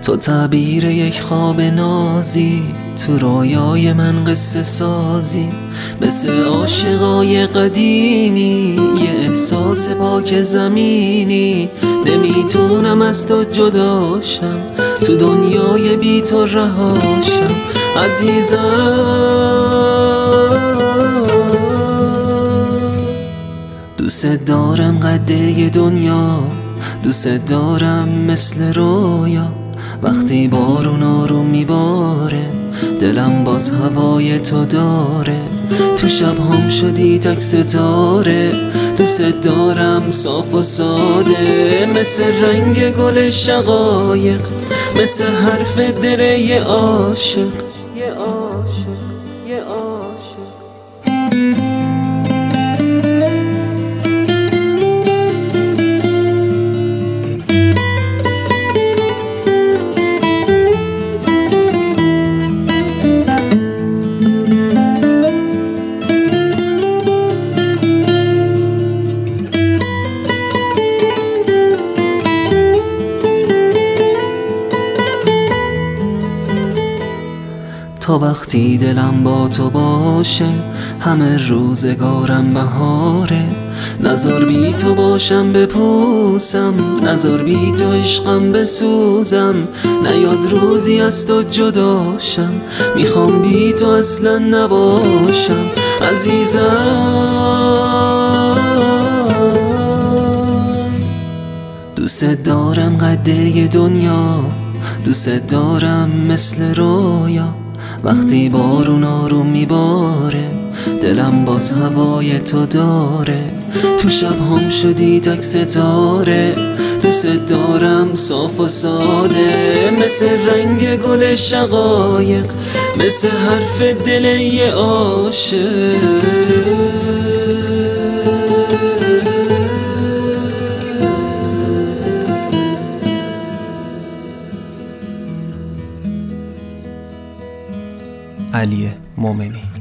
تو تعبیر یک خواب نازی، تو رویای من قصه سازی، مثل عاشقای قدیمی، یه احساس پاک زمینی. نمیتونم از تو جداشم، تو دنیای بی تو رهاشم عزیزم. دوست دارم قده دنیا، دوست دارم مثل رویا. وقتی بارون آروم میباره، دلم باز هوای تو داره. تو شب هم شدی تک ستاره، دوست دارم صاف و ساده، مثل رنگ گل شقایق، مثل حرف دل یه عاشق. تا وقتی دلم با تو باشه، همه روزگارم بهاره. نزار بی تو باشم بپوسم، نزار بی تو عشقم بسوزم. نیاد روزی از تو جداشم، میخوام بی تو اصلا نباشم عزیزم. دوست دارم قده دنیا، دوست دارم مثل رویا. وقتی بارون آروم میباره، دلم باز هوای تو داره. تو شب هم شدی تک ستاره، دوست دارم صاف و ساده، مثل رنگ گل شقایق، مثل حرف دل یه عاشق. علی مومنی.